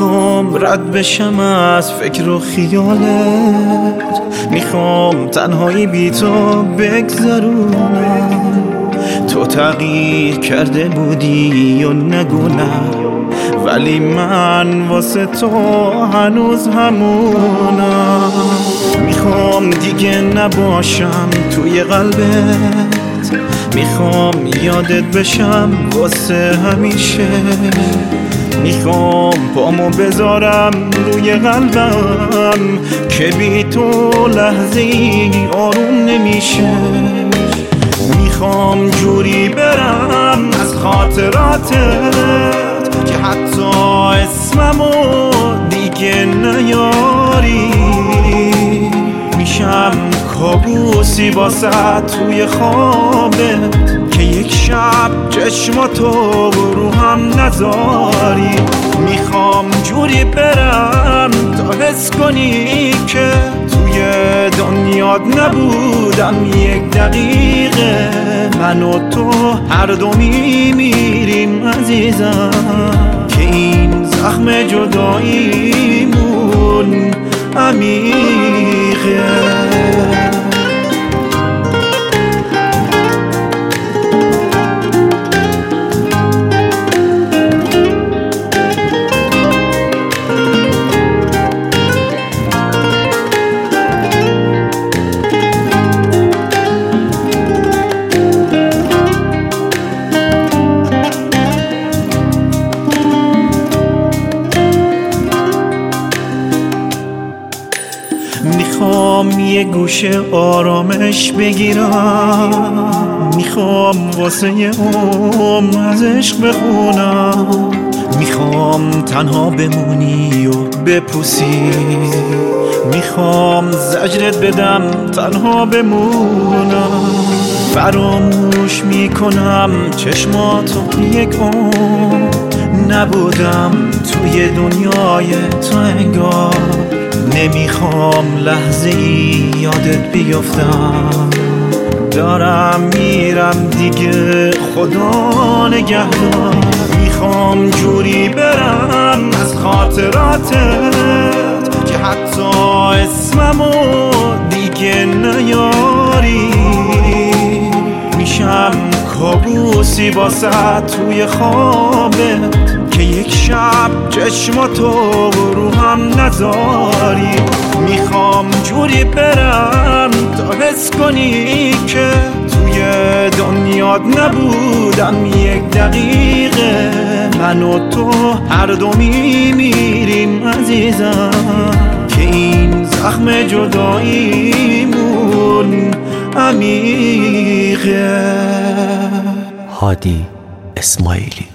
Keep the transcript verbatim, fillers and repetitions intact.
میخوام رد بشم از فکر و خیالت، میخوام تنهایی بی تو بگذرونم. تو تغییر کرده بودی یا نگو نه، ولی من واسه تو هنوز همونم. میخوام دیگه نباشم توی قلبت، میخوام یادت بشم واسه همیشه. میخوام پامو بذارم روی قلبم که بی تو لحظه‌ای آروم نمیشه. میخوام جوری برم از خاطراتت که حتی اسممو دیگه نیاری. میشم کابوسی واسه توی خوابت که یک شب چشماتو رو هم نذاری. میخوام جوری برم تا حس کنی که توی دنیات نبودم یک دقیقه. من و تو هر دو میمیریم عزیزم، که این زخم جداییمون عمیقه. میخوام یه گوشه آرامش بگیرم، میخوام واسه یه عمر از عشق بخونم. میخوام تنها بمونی و بپوسی، میخوام زجرت بدم تنها بمونم. فراموش میکنم چشماتو یک عمر نبودم توی دنیای تو انگار. نمیخوام لحظه ای یادت بیفتم، دارم میرم دیگه خدا نگهدار. میخوام جوری برم از خاطراتت که حتی اسممو دیگه نیاری. میشم کابوسی واسه توی خوابت که یک شب چشماتو رو هم نذاری. میخوام جوری برم تا حس کنی که توی دنیات نبودم یک دقیقه. من و تو هر دو میمیریم عزیزم، که این زخم جداییمون عمیقه. هادی اسماعیلی.